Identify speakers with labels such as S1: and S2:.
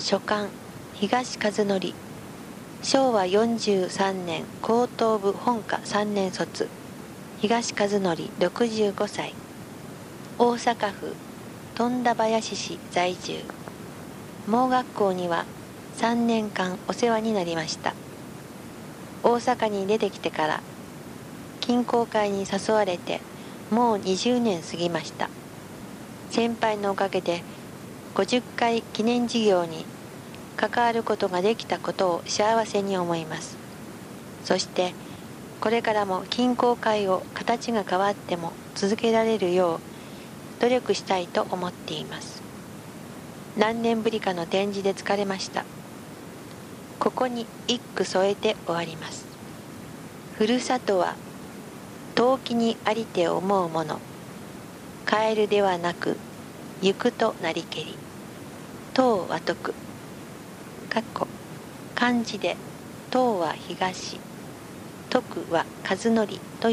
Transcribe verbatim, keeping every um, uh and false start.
S1: 書簡東和則しょうわよんじゅうさんねん高等部本科さんねん卒東和則ろくじゅうごさい大阪府富田林市在住盲学校にはさんねんかんお世話になりました。大阪に出てきてから金工会に誘われてもうにじゅうねん過ぎました。先輩のおかげでごじゅっかい記念事業に関わることができたことを幸せに思います。そしてこれからも金工会を形が変わっても続けられるよう努力したいと思っています。何年ぶりかの展示で疲れました。ここに一句添えて終わります。ふるさとは遠きにありて思うもの。帰るではなく行くとなりけり。東は徳。かっこ漢字で東は東、徳は和則と